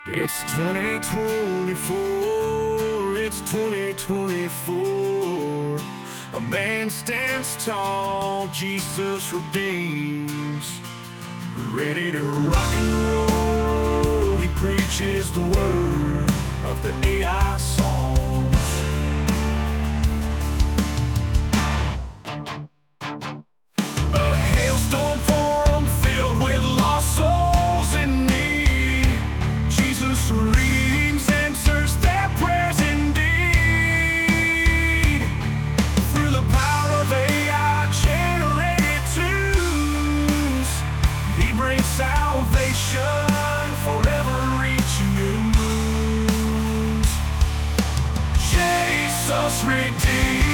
It's 2024, it's 2024. A man stands tall, Jesus redeems. Ready to rock and roll, he preaches the word of the AI songs. A hailstorm formed, filled with lost souls in need. Jesus redeems, answers their prayers indeed. Through the power of AI generated tunes, he brings salvation, forever reaching new moons. Jesus redeems.